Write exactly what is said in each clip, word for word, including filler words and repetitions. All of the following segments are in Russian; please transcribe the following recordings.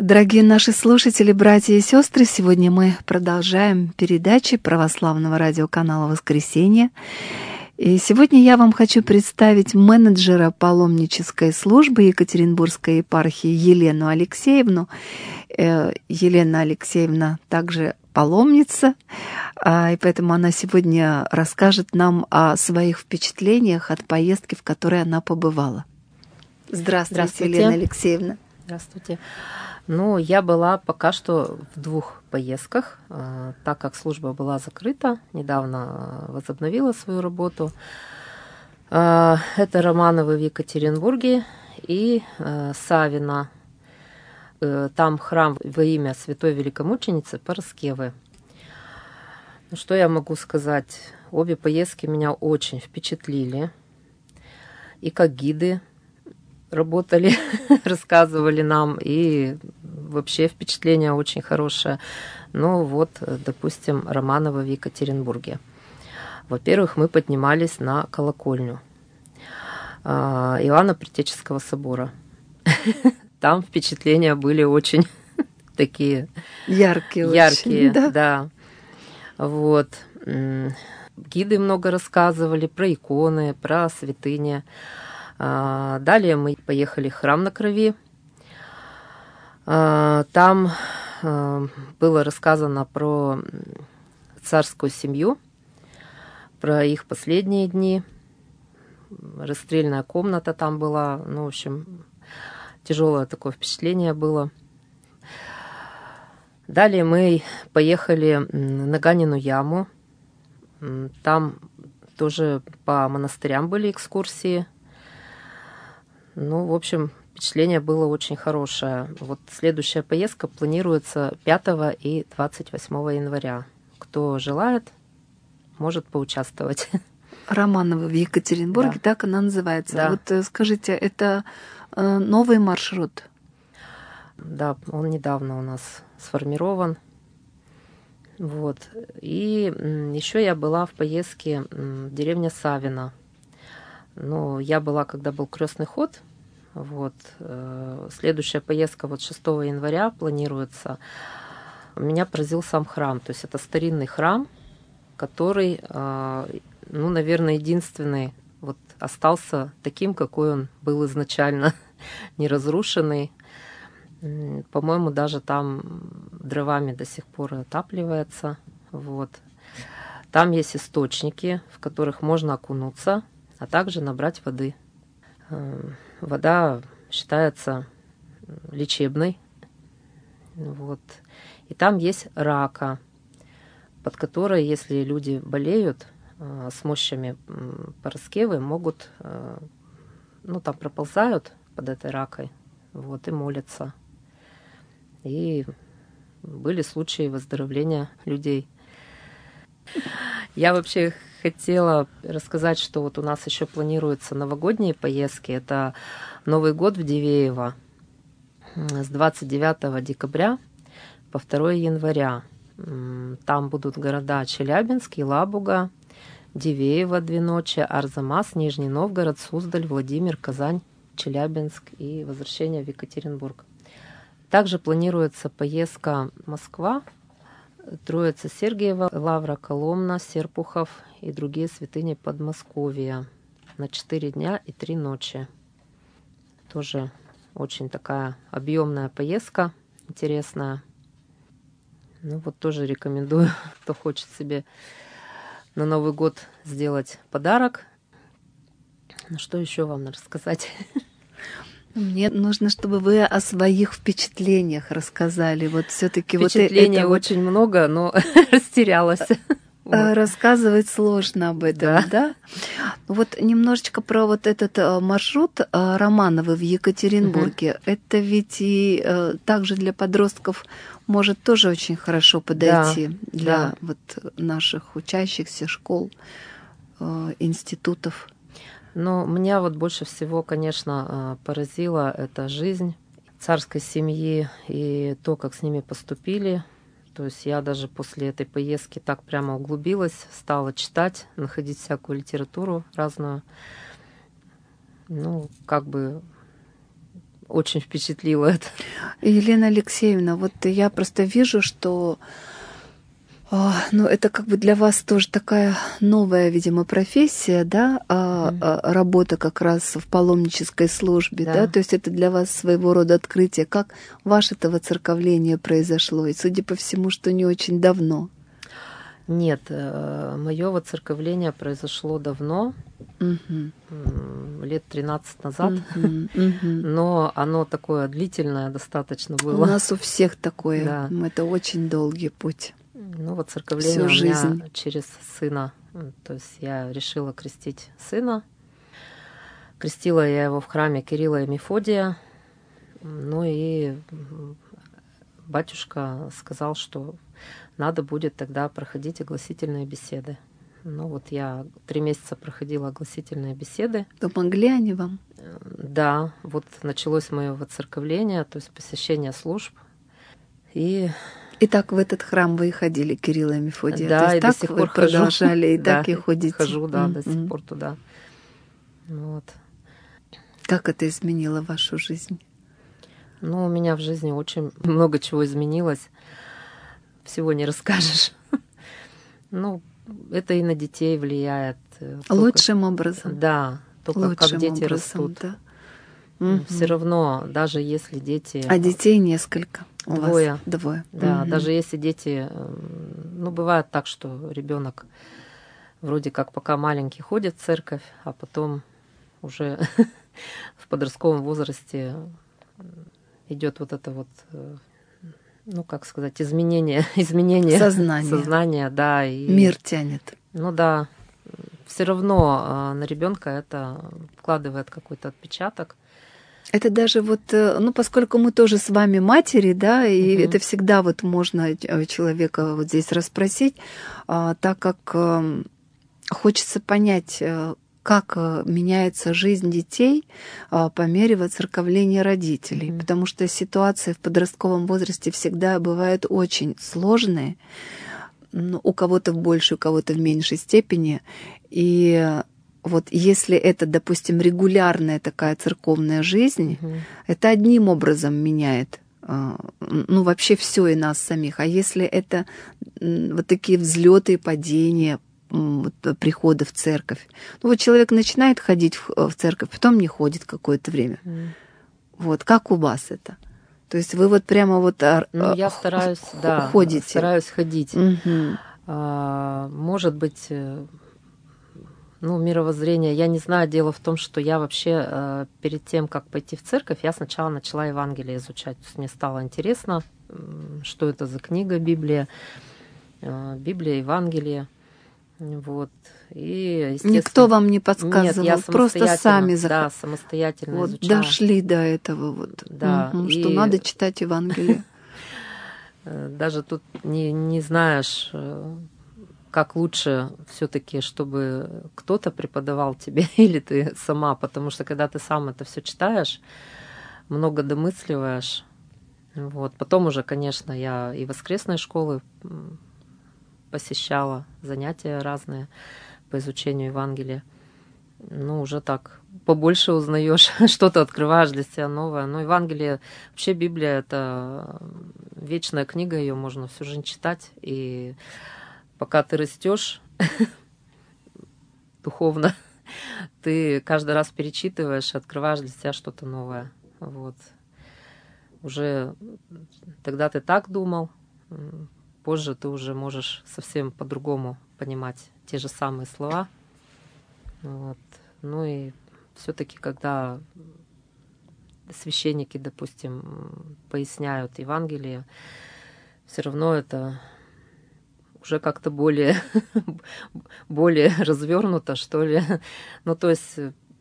Дорогие наши слушатели, братья и сестры, сегодня мы продолжаем передачи православного радиоканала «Воскресенье». И сегодня я вам хочу представить менеджера паломнической службы Екатеринбургской епархии Елену Алексеевну. Елена Алексеевна также паломница, и поэтому она сегодня расскажет нам о своих впечатлениях от поездки, в которой она побывала. Здравствуйте, Здравствуйте. Елена Алексеевна. Здравствуйте. Ну, я была пока что в двух поездках, так как служба была закрыта, недавно возобновила свою работу. Это Романовы в Екатеринбурге и Савино. Там храм во имя святой великомученицы Параскевы. Ну, что я могу сказать? Обе поездки меня очень впечатлили. И как гиды работали, рассказывали нам, и вообще впечатление очень хорошее. Ну вот, допустим, Романовы в Екатеринбурге. Во-первых, мы поднимались на колокольню Иоанна Предтеческого собора. Там впечатления были очень такие яркие, яркие, очень, да. да. Вот. Гиды много рассказывали про иконы, про святыни. Далее мы поехали в храм на Крови. Там было рассказано про царскую семью, про их последние дни. Расстрельная комната там была. Ну, в общем, тяжелое такое впечатление было. Далее мы поехали на Ганину яму. Там тоже по монастырям были экскурсии. Ну, в общем, впечатление было очень хорошее. Вот следующая поездка планируется пятого и двадцать восьмого января. Кто желает, может поучаствовать. Романовы в Екатеринбурге, да. Так она называется. Да. Вот скажите, это новый маршрут? Да, он недавно у нас сформирован. Вот. И еще я была в поездке в деревне Савино. Ну, я была, когда был крестный ход. Вот. Следующая поездка вот шестого января планируется. Меня поразил сам храм. То есть это старинный храм, который, ну, наверное, единственный вот остался таким, какой он был изначально, неразрушенный. По-моему, даже там дровами до сих пор отапливается. Вот. Там есть источники, в которых можно окунуться, а также набрать воды. Вода считается лечебной. Вот. И там есть рака, под которой, если люди болеют с мощами Параскевы, могут, ну, там проползают под этой ракой, вот, и молятся. И были случаи выздоровления людей. Я вообще хотела рассказать, что вот у нас еще планируются новогодние поездки. Это Новый год в Дивеево с двадцать девятого декабря по второго января. Там будут города Челябинск, Елабуга, Дивеево две ночи, Арзамас, Нижний Новгород, Суздаль, Владимир, Казань, Челябинск и возвращение в Екатеринбург. Также планируется поездка Москва, Троица Сергиева, Лавра, Коломна, Серпухов и другие святыни Подмосковья на четыре дня и три ночи. Тоже очень такая объемная поездка, интересная. Ну вот тоже рекомендую, кто хочет себе на Новый год сделать подарок. Ну что еще вам рассказать? Мне нужно, чтобы вы о своих впечатлениях рассказали. Вот все-таки впечатлений вот это очень вот... много, но растерялась. Вот. Рассказывать сложно об этом, да? да? Вот немножечко про вот этот маршрут Романовы в Екатеринбурге. Угу. Это ведь и также для подростков может тоже очень хорошо подойти, да, для да. вот наших учащихся школ, институтов. Но меня вот больше всего, конечно, поразила эта жизнь царской семьи и то, как с ними поступили. То есть я даже после этой поездки так прямо углубилась, стала читать, находить всякую литературу разную. Ну, как бы очень впечатлило это. Елена Алексеевна, вот я просто вижу, что ну, это как бы для вас тоже такая новая, видимо, профессия, да, а, а, работа как раз в паломнической службе, да. да, то есть это для вас своего рода открытие. Как ваше это воцерковление произошло? И, судя по всему, что не очень давно. Нет, мое воцерковление произошло давно, угу. лет тринадцать назад, угу, угу. но оно такое длительное достаточно было. У нас у всех такое, да. Это очень долгий путь. Ну, воцерковление у меня через сына, то есть я решила крестить сына. Крестила я его в храме Кирилла и Мефодия, ну и батюшка сказал, что надо будет тогда проходить огласительные беседы. Ну вот я три месяца проходила огласительные беседы. Помогли они вам? Да, вот началось мое воцерковление, то есть посещение служб. И, и так в этот храм вы и ходили, Кирилла и Мефодия? Да, то есть и так до сих вы пор продолжали, и да, так и ходите? Хожу, да, mm-hmm. до сих пор туда. Вот. Как это изменило вашу жизнь? Ну, у меня в жизни очень много чего изменилось. Всего не расскажешь. Ну, это и на детей влияет. Лучшим образом. Да, только Лучшим как дети образом, растут. Да. Все угу. равно, даже если дети... А детей несколько? У Двое. Вас? Двое. Да, угу. Даже если дети... Ну, бывает так, что ребенок вроде как пока маленький ходит в церковь, а потом уже в подростковом возрасте идет вот это вот... ну, как сказать, изменение, изменение сознания. сознания, да. И, мир тянет. Ну да, все равно на ребенка это вкладывает какой-то отпечаток. Это даже вот, ну, поскольку мы тоже с вами матери, да, и угу. это всегда вот можно человека вот здесь расспросить, так как хочется понять, как меняется жизнь детей по мере воцерковления родителей. Mm-hmm. Потому что ситуации в подростковом возрасте всегда бывают очень сложные. Ну, у кого-то в большей, у кого-то в меньшей степени. И вот если это, допустим, регулярная такая церковная жизнь, mm-hmm. это одним образом меняет, ну, вообще все и нас самих. А если это вот такие взлеты и падения, прихода в церковь. Ну вот человек начинает ходить в, в церковь, потом не ходит какое-то время. Mm. Вот как у вас это? То есть вы вот прямо вот ну, я стараюсь, х- да, ходите? Стараюсь ходить. Mm-hmm. А, может быть, ну, мировоззрение, я не знаю, дело в том, что я вообще перед тем, как пойти в церковь, я сначала начала Евангелие изучать. То есть мне стало интересно, что это за книга Библия, Библия, Евангелие. Вот. И, никто вам не подсказывал, нет, я просто сами зах... да, самостоятельно вот, изучала. Дошли до этого, вот, да, угу, и... что надо читать Евангелие. Даже тут не, не знаешь, как лучше все-таки, чтобы кто-то преподавал тебе или ты сама, потому что когда ты сам это все читаешь, много домысливаешь. Вот. Потом уже, конечно, я и воскресные школы посещала, занятия разные по изучению Евангелия. Ну, уже так побольше узнаешь, что-то открываешь для себя новое. Но Евангелие, вообще Библия — это вечная книга, ее можно всю жизнь читать. И пока ты растешь духовно, ты каждый раз перечитываешь, открываешь для себя что-то новое. Вот. Уже тогда ты так думал, позже ты уже можешь совсем по-другому понимать те же самые слова. Вот. Ну и все-таки, когда священники, допустим, поясняют Евангелие, все равно это уже как-то более, более развернуто, что ли. Ну, то есть,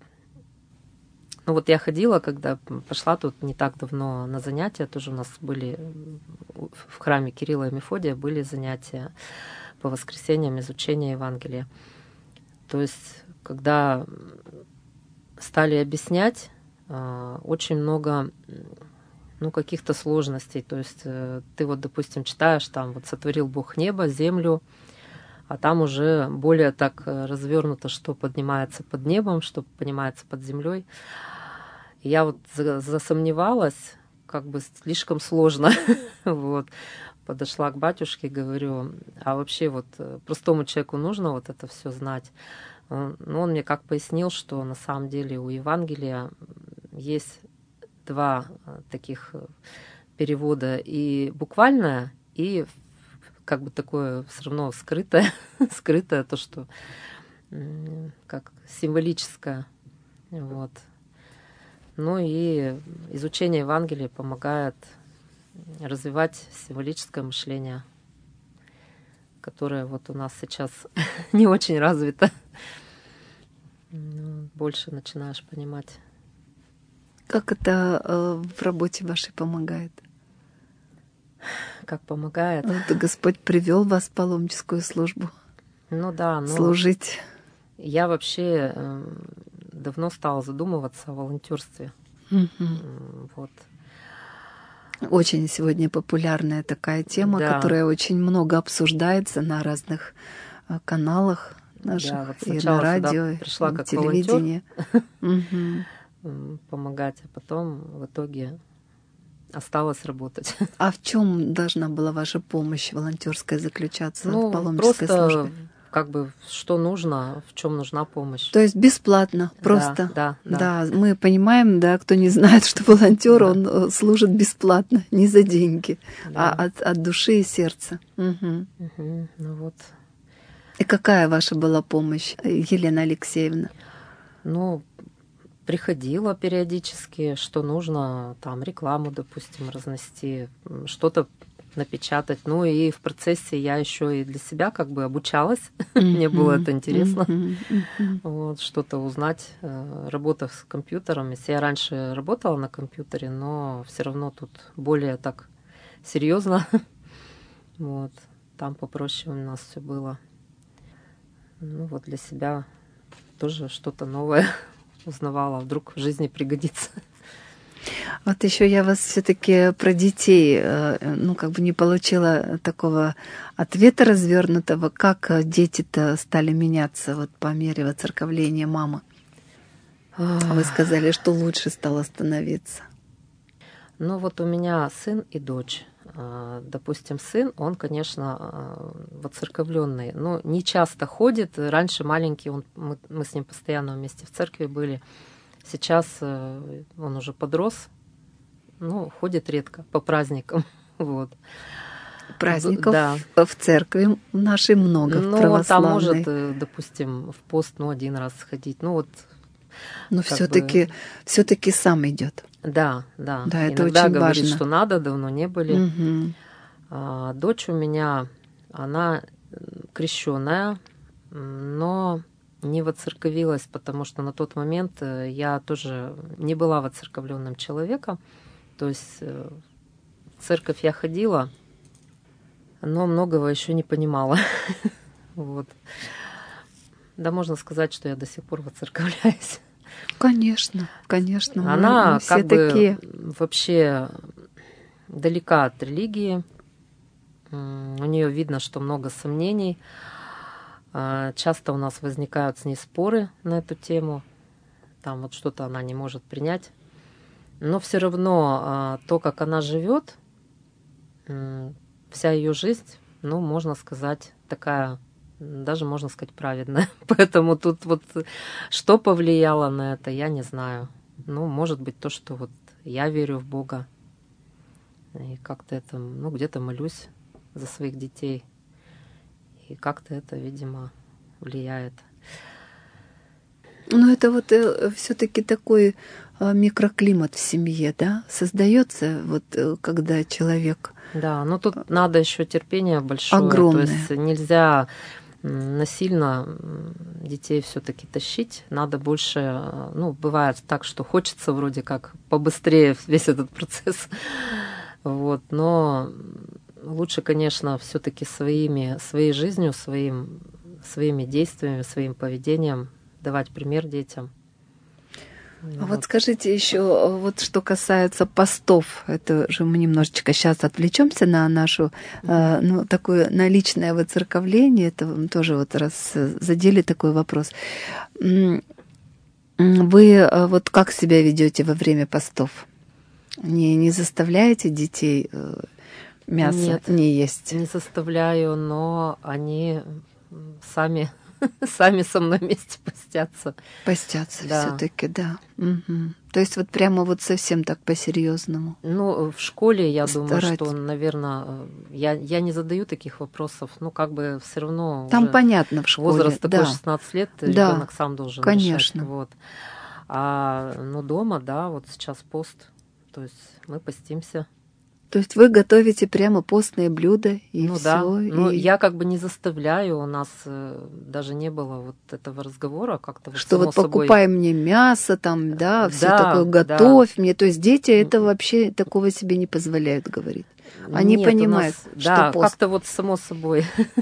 ну вот я ходила, когда пошла тут не так давно на занятия, тоже у нас были в храме Кирилла и Мефодия были занятия по воскресеньям изучения Евангелия. То есть, когда стали объяснять, очень много, ну, каких-то сложностей. То есть ты вот, допустим, читаешь, там вот сотворил Бог небо, землю, а там уже более так развернуто, что поднимается под небом, что поднимается под землей. Я вот засомневалась, как бы слишком сложно. Вот. Подошла к батюшке, говорю, а вообще вот простому человеку нужно вот это все знать? Ну, он мне как пояснил, что на самом деле у Евангелия есть два таких перевода, и буквальное, и как бы такое все равно скрытое, скрытое то, что как символическое. Вот. Ну и изучение Евангелия помогает развивать символическое мышление, которое вот у нас сейчас не очень развито. Больше начинаешь понимать. Как это э, в работе вашей помогает? Как помогает? Вот Господь привел вас в паломническую службу. Ну да, ну, служить. Я вообще э, давно стала задумываться о волонтерстве. Угу. Вот. Очень сегодня популярная такая тема, да. которая очень много обсуждается на разных каналах наших, да, вот и на радио, пришла и как телевидении. Помогать, а потом в итоге осталось работать. А в чем должна была ваша помощь волонтерская заключаться ну, в паломнической просто службе? Как бы что нужно, в чем нужна помощь. То есть бесплатно, просто. Да, да, да. да мы понимаем, да, кто не знает, что волонтер, да. он служит бесплатно, не за деньги, да. а от, от души и сердца. Угу. Угу. Ну вот. И какая ваша была помощь, Елена Алексеевна? Ну, приходила периодически, что нужно, там рекламу, допустим, разнести, что-то напечатать. Ну и в процессе я еще и для себя как бы обучалась. Mm-hmm. Мне было это интересно. Mm-hmm. Mm-hmm. Вот, что-то узнать. Работа с компьютером. Если я раньше работала на компьютере, но все равно тут более так серьезно. Вот. Там попроще у нас все было. Ну вот для себя тоже что-то новое узнавала. Вдруг в жизни пригодится. Вот еще я вас все-таки про детей, ну, как бы не получила такого ответа развернутого, как дети-то стали меняться вот по мере воцерковления мамы. Вы сказали, что лучше стало становиться. Ну, вот у меня сын и дочь. Допустим, сын, он, конечно, воцерковленный, но не часто ходит. Раньше маленький, он, мы, мы с ним постоянно вместе в церкви были. Сейчас он уже подрос, ну, ходит редко по праздникам. Вот. Праздников да. в церкви нашей много, ну, в православной. Он там может, допустим, в пост, ну, один раз сходить. Ну, вот. Но все-таки бы... все-таки сам идет. Да, да. Да, это Иногда очень говорит, важно. что надо, давно не были. Угу. А, дочь у меня, она крещеная, но не воцерковилась, потому что на тот момент я тоже не была воцерковленным человеком. То есть в церковь я ходила, но многого еще не понимала. Вот. Да, можно сказать, что я до сих пор воцерковляюсь. Конечно, конечно. Она мы, мы все как такие. бы вообще далека от религии. У нее видно, что много сомнений. Часто у нас возникают с ней споры на эту тему. Там вот что-то она не может принять. Но все равно то, как она живет, вся ее жизнь, ну, можно сказать, такая, даже можно сказать, праведная. Поэтому тут вот что повлияло на это, я не знаю. Ну, может быть, то, что вот я верю в Бога. И как-то это, ну, где-то молюсь за своих детей. И как-то это, видимо, влияет. Ну, это вот э, все-таки такой э, микроклимат в семье, да, создается, вот э, когда человек. Да, но тут надо еще терпение большое. Огромное. То есть нельзя насильно детей все-таки тащить. Надо больше, ну, бывает так, что хочется вроде как побыстрее весь этот процесс. Вот, но лучше, конечно, все-таки своими, своей жизнью, своим, своими действиями, своим поведением давать пример детям. А вот. вот скажите еще, вот что касается постов, это же мы немножечко сейчас отвлечемся на нашу, mm-hmm. э, ну, такое на личное воцерковление, это тоже вот раз задели такой вопрос. Вы вот как себя ведете во время постов? Не, не заставляете детей мясо Нет, не есть? Не заставляю, но они сами, сами со мной вместе постятся. Постятся Да. все-таки, да. Угу. То есть вот прямо вот совсем так по-серьезному. Ну, в школе, я Старать. думаю, что, наверное, я, я не задаю таких вопросов. Ну, как бы все равно там уже понятно в школе. возраст такой, да. шестнадцать лет, да. ребенок сам должен Конечно. решать. Вот. А ну, дома, да, вот сейчас пост. То есть мы постимся. То есть вы готовите прямо постные блюда и ну все. да, но и... я как бы не заставляю, у нас э, даже не было вот этого разговора как-то вот что само вот покупай собой. мне мясо там, да, все Да, такое готовь мне. То есть дети это вообще такого себе не позволяют говорить. Они Нет, понимают, у нас, что да, пост. как-то вот само собой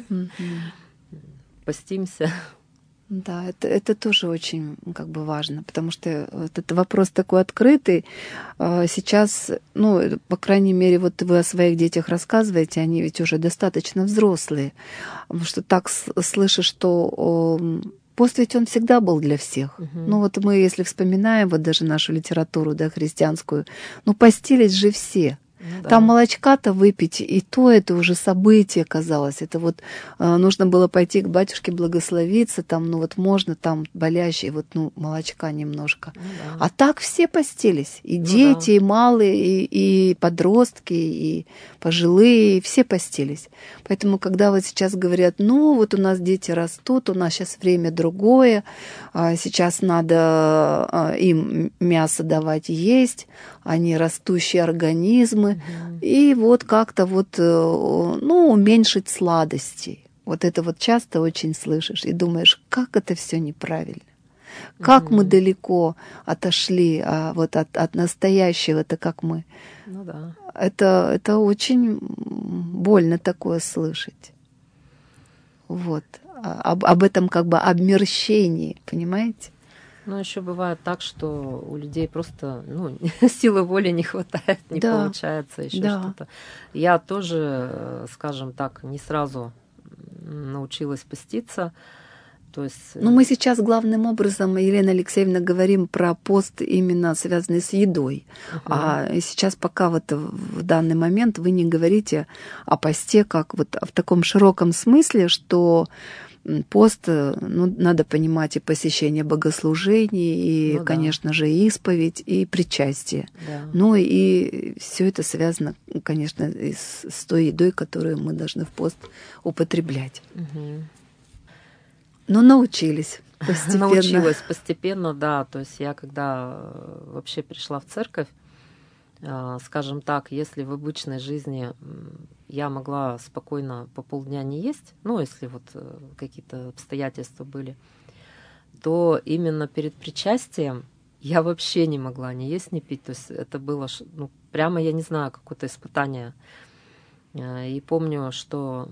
постимся. Да, это, это тоже очень как бы важно, потому что вот это вопрос такой открытый. Сейчас, ну, по крайней мере, вот вы о своих детях рассказываете, они ведь уже достаточно взрослые, потому что так слышишь, что пост ведь он всегда был для всех. Угу. Ну вот мы, если вспоминаем вот даже нашу литературу, да, христианскую, ну постились же все. Ну, да. Там молочка-то выпить, и то это уже событие казалось. Это вот э, нужно было пойти к батюшке благословиться, там, ну вот можно там болящий, вот, ну, молочка немножко. Ну, да. А так все постились. И ну, дети, да. и малые, и, и подростки, и пожилые, все постились. Поэтому, когда вот сейчас говорят, ну, вот у нас дети растут, у нас сейчас время другое, сейчас надо им мясо давать есть, они растущие организмы, угу. и вот как-то вот, ну, уменьшить сладостей. Вот это вот часто очень слышишь и думаешь, как это все неправильно. Как угу. мы далеко отошли а вот от, от настоящего-то, как мы. Ну да. Это, это очень больно такое слышать. Вот. Об, об этом как бы обмерщении, понимаете? Ну, еще бывает так, что у людей просто ну, силы воли не хватает, не да. получается еще да. что-то. Я тоже, скажем так, не сразу научилась поститься. То есть... Ну, мы сейчас главным образом, Елена Алексеевна, говорим про пост именно связанный с едой. Uh-huh. А сейчас пока вот в данный момент вы не говорите о посте как вот в таком широком смысле, что пост, ну, надо понимать и посещение богослужений, и, ну, конечно да. же, исповедь, и причастие. Да. Ну и все это связано, конечно, с, с той едой, которую мы должны в пост употреблять. Uh-huh. Но научились постепенно. Научилась постепенно, да. То есть я когда вообще пришла в церковь, скажем так, если в обычной жизни я могла спокойно по полдня не есть, ну, если вот какие-то обстоятельства были, то именно перед причастием я вообще не могла ни есть, ни пить. То есть это было, ну, прямо, я не знаю, какое-то испытание. И помню, что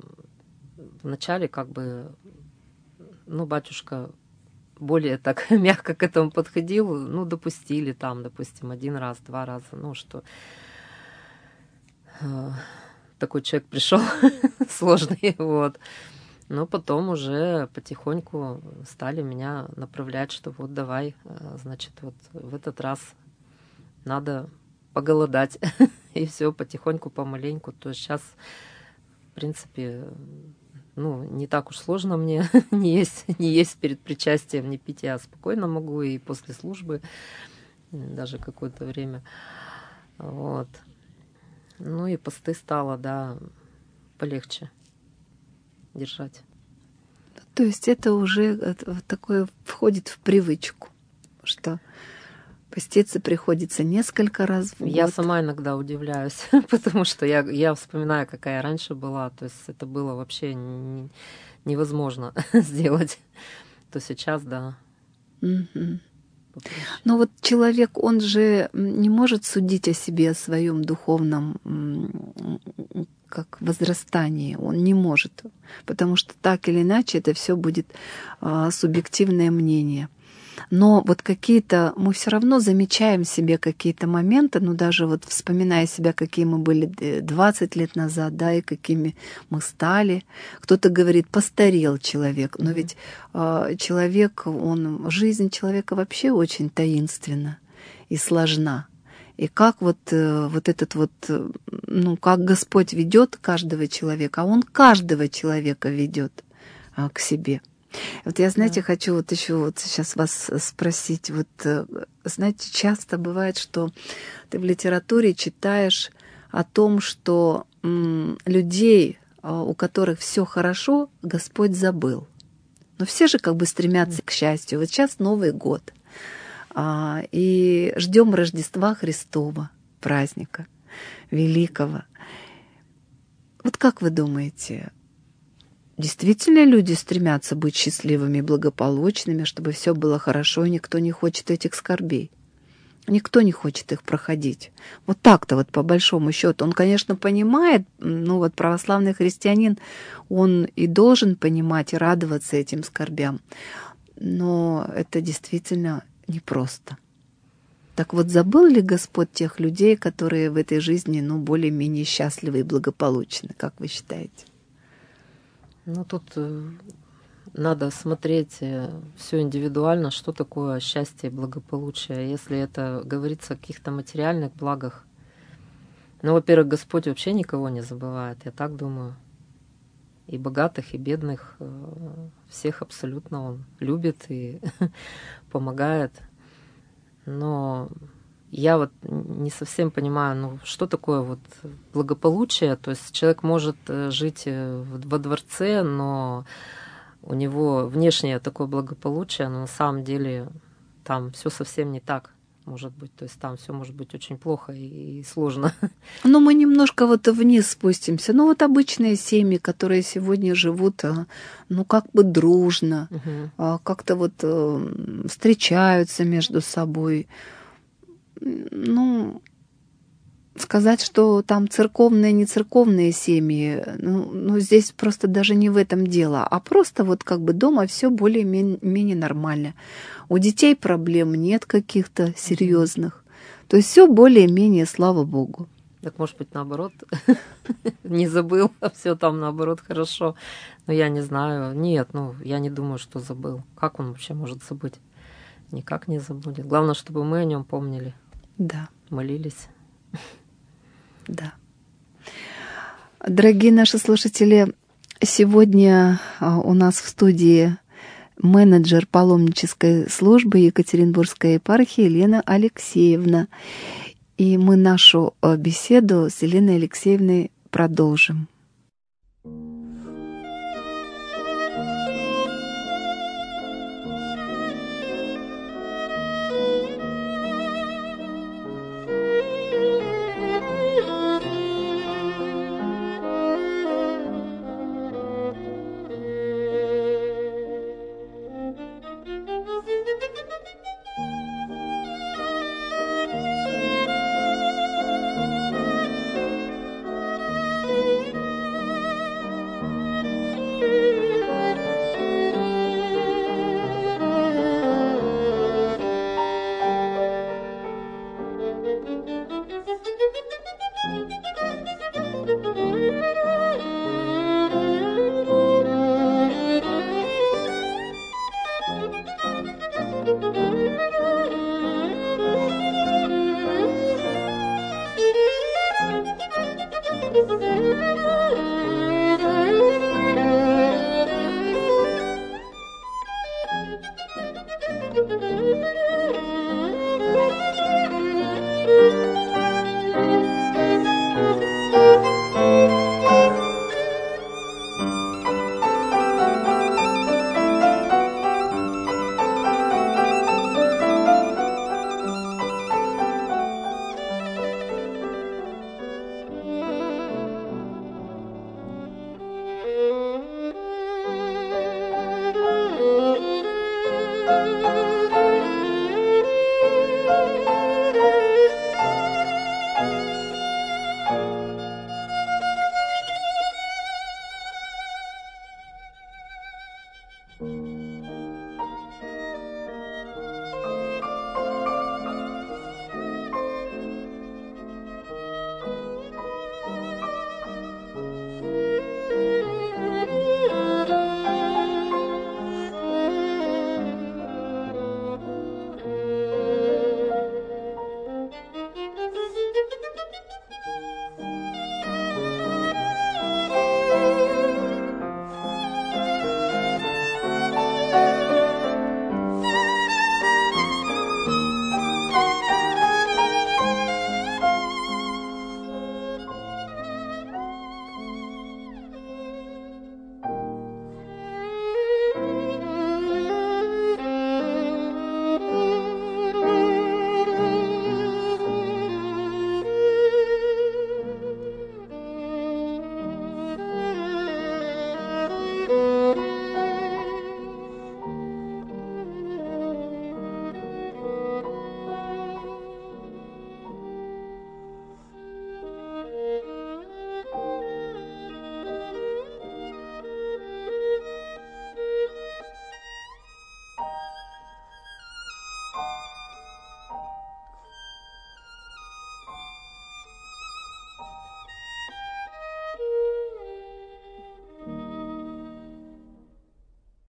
вначале как бы, ну, батюшка более так мягко к этому подходил, ну, допустили там, допустим, один раз, два раза, ну, что э, такой человек пришел сложный, вот. Но потом уже потихоньку стали меня направлять, что вот давай, значит, вот в этот раз надо поголодать, и все потихоньку, помаленьку. То есть сейчас, в принципе, ну, не так уж сложно мне не есть, не есть перед причастием, не пить, я спокойно могу и после службы, даже какое-то время. Вот. Ну и посты стало, да, полегче держать. То есть это уже такое входит в привычку, что поститься приходится несколько раз в год. Я сама иногда удивляюсь, потому что я, я вспоминаю, какая я раньше была, то есть это было вообще не, невозможно сделать. То сейчас, да. Mm-hmm. Но вот человек, он же не может судить о себе, о своем духовном как возрастании, он не может, потому что так или иначе это все будет а, субъективное мнение. но вот какие-то, мы все равно замечаем в себе какие-то моменты, ну даже вот вспоминая себя, какие мы были двадцать лет назад, да, и какими мы стали. Кто-то говорит, постарел человек, но ведь э, человек, он, жизнь человека вообще очень таинственна и сложна. И как вот, э, вот этот вот, э, ну, как Господь ведет каждого человека, а Он каждого человека ведет э, к себе. Вот я, знаете, да. хочу вот еще вот сейчас вас спросить. Вот, знаете, часто бывает, что ты в литературе читаешь о том, что м, людей, у которых все хорошо, Господь забыл. Но все же как бы стремятся к счастью. Вот сейчас Новый год. А, и ждем Рождества Христова, праздника великого. Вот как вы думаете, действительно люди стремятся быть счастливыми, благополучными, чтобы все было хорошо, и никто не хочет этих скорбей? Никто не хочет их проходить. Вот так-то вот по большому счету. Он, конечно, понимает, ну вот православный христианин, он и должен понимать и радоваться этим скорбям. Но это действительно непросто. Так вот, забыл ли Господь тех людей, которые в этой жизни, ну, более-менее счастливы и благополучны, как вы считаете? Ну, тут надо смотреть все индивидуально, что такое счастье и благополучие. Если это говорится о каких-то материальных благах, ну, во-первых, Господь вообще никого не забывает, я так думаю. И богатых, и бедных, всех абсолютно Он любит и помогает. Но я вот не совсем понимаю, ну, что такое вот благополучие. То есть человек может жить во дворце, но у него внешнее такое благополучие, но на самом деле там все совсем не так может быть. То есть там все может быть очень плохо и сложно. Но мы немножко вот вниз спустимся. Ну вот обычные семьи, которые сегодня живут, ну как бы дружно, угу. как-то вот встречаются между собой. Ну, сказать, что там церковные, не церковные семьи, ну, ну здесь просто даже не в этом дело, а просто вот как бы дома все более-менее нормально. У детей проблем нет каких-то серьезных. То есть все более-менее, слава Богу. Так может быть наоборот, не забыл, а все там наоборот хорошо. Но я не знаю. Нет, ну я не думаю, что забыл. Как он вообще может забыть? Никак не забудет. Главное, чтобы мы о нем помнили. Да. Молились. Да. Дорогие наши слушатели, сегодня у нас в студии менеджер паломнической службы Екатеринбургской епархии Елена Алексеевна. И мы нашу беседу с Еленой Алексеевной продолжим.